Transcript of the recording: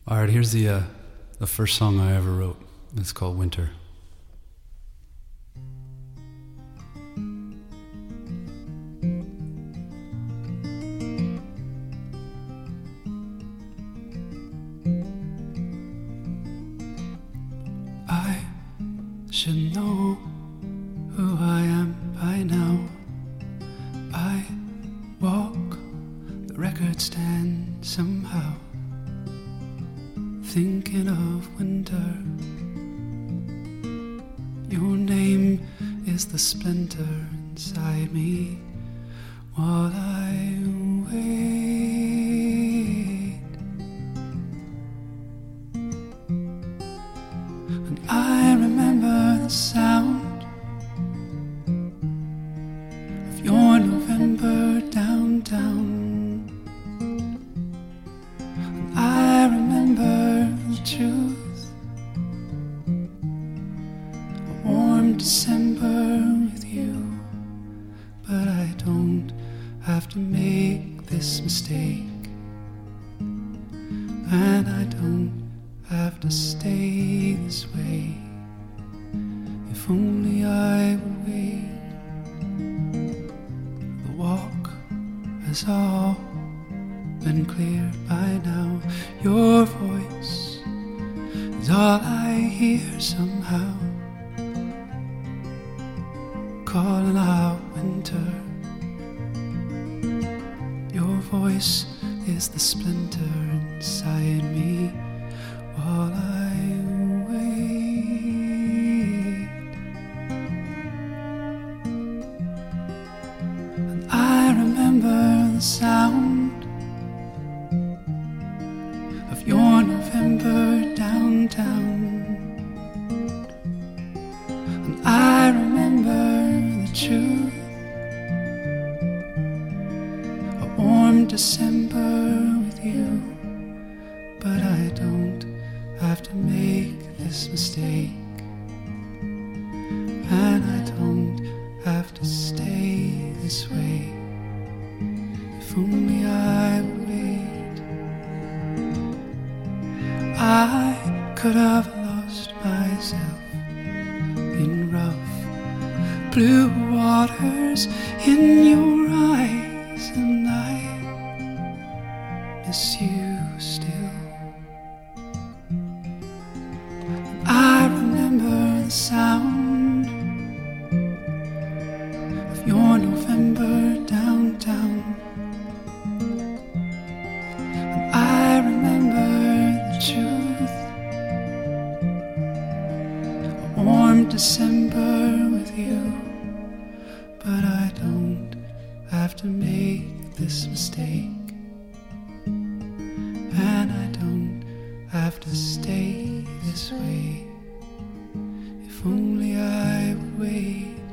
All right, here's the first song I ever wrote. It's called Winter. I should know who I am by now. I walk the record stand somehow, thinking of winter. Your name is the splinter inside me while I wait. And I remember the sound of your November downtown. And I remember the truth, a warm December with you. But I don't have to make this mistake, and I don't have to stay this way. If only I would wait. The walk has all been cleared by now. Your voice is all I hear somehow, calling out winter. Your voice is the splinter inside me while I wait. And I remember the sound of your November downtown. And I remember the truth, a warm December with you. But I don't have to make this mistake, and I don't have to stay this way. If only I would wait. I could have lost myself in rough blue waters in your eyes, and I miss you still. I remember the sound of your November downtown. And I remember the truth, a warm December with you. But I don't have to make this mistake, and I don't have to stay this way. If only I would wait.